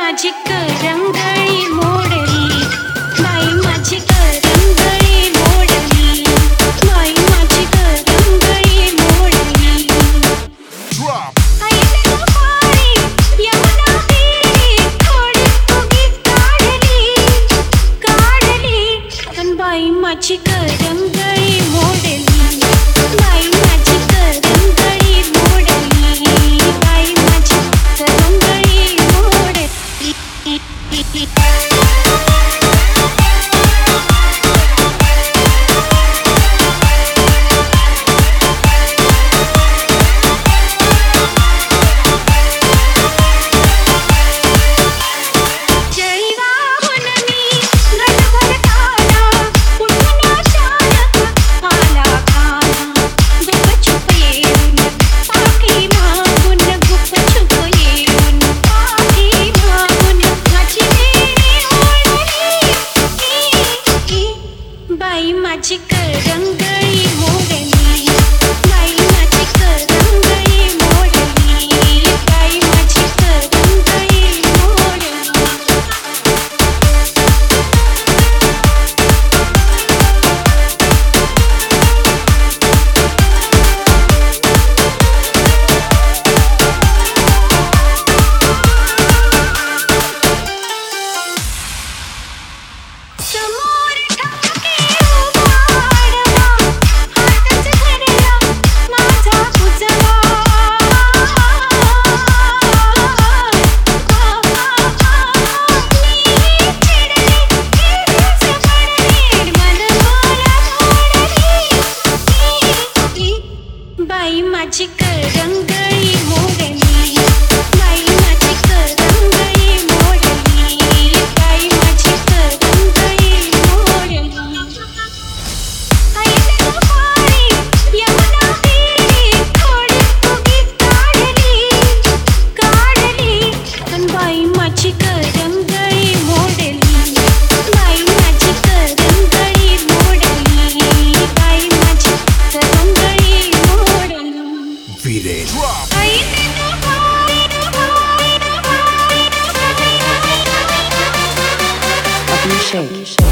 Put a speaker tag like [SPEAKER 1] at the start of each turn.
[SPEAKER 1] माझी करंगळी मोडली, बाई माझी करंगळी मोडली, बाई माझी करंगळी मोडली. आईने दुपारी यमुना तीरी थोडी उगी काढली, पण बाई माझी करंगळी मोडली, बाई माझी करंगळी मोडली, बाई माझी करंगळी मोडली. बाई माझी करंगळी मोडली, बाई माझी करंगळी मोडली, बाई माझी करंगळी मोडली. समोर ठाके उभारला, हातच धरला माझा उजवा, मी चिडले केस पडले, मन मला मोडली. बाई माझी करंगळी मोडली, बाई माझी करंगळी मोडली, बाई माझी करंगळी मोडली. आईने दुपारी यमुना तीरी थोडी उगी काढली, पण बाई माझी करंगळी मोडली, बाई माझी करंगळी मोडली, बाई माझी करंगळी मोडली. आईने
[SPEAKER 2] Abhishek.